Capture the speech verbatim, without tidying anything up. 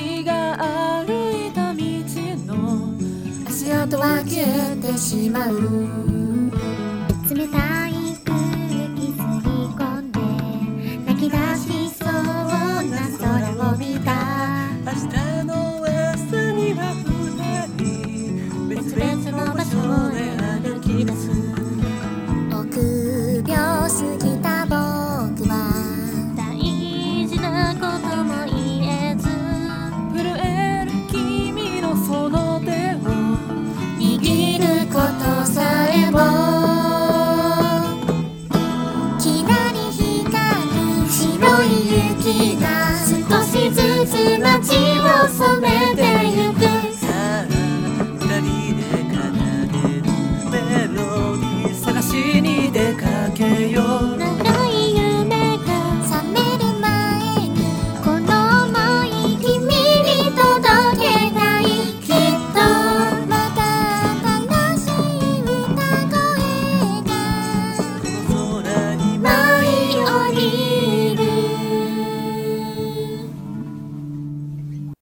ちが歩いた道の足跡は消えてしまう。 冷たい空気吸い込んで泣き出しそうな空を見た。 明日の朝には二人別々の場所へ歩き出す。 臆病すぎた僕は大事なことも言えず震える君のその手を握ることさえも。きらり光る白い雪が少しずつ街を染める。